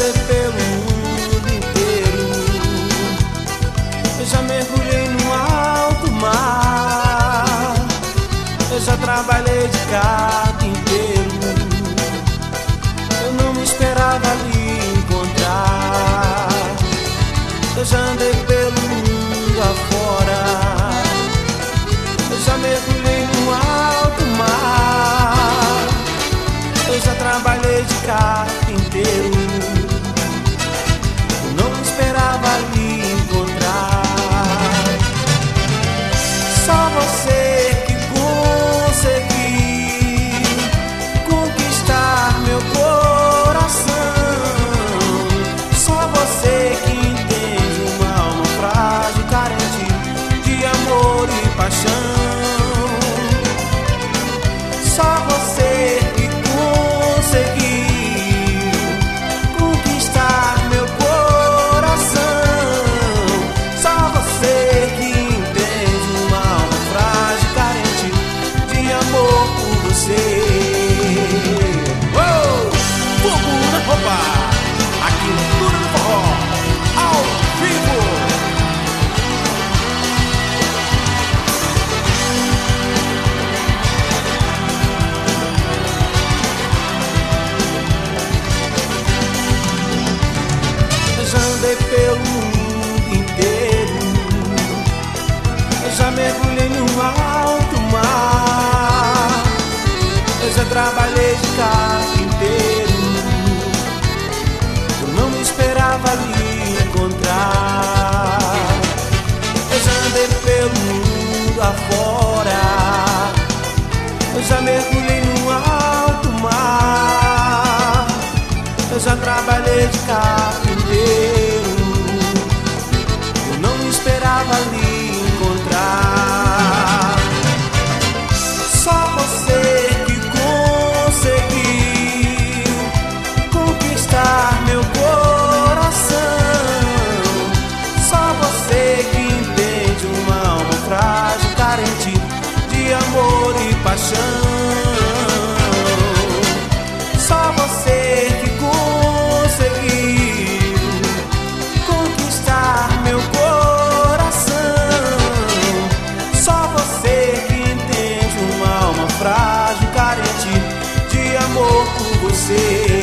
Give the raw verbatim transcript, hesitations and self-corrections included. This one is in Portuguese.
andei pelo mundo inteiro, eu já mergulhei no alto mar, eu já trabalhei de carpinteiro, eu não me esperava lhe encontrar. Eu já andei pelo mundo afora, eu já mergulhei no alto mar, eu já trabalhei de carpinteiro, eu não esperava lhe encontrar. Só você que conseguiu conquistar meu coração, só você que entende uma alma frágil, carente de amor e paixão. Só você que conseguiu conquistar meu coração, só você que entende uma alma frágil, carente de amor por você. Oh! Fogo na roupa! Aqui no Tudo do Forró, ao vivo! Eu já andei pelo mundo inteiro, eu já mergulhei no alto mar, eu já trabalhei de carpinteiro, eu não me esperava lhe encontrar. Eu já andei pelo mundo afora, eu já mergulhei no alto mar, eu já trabalhei de carpinteiro, eu não me esperava lhe encontrar. Só você que conseguiu conquistar meu coração, só você que entende uma alma frágil, carente de amor e paixão. Só você que conseguiu conquistar meu coração, só você que entende uma alma frágil, carente de amor por você.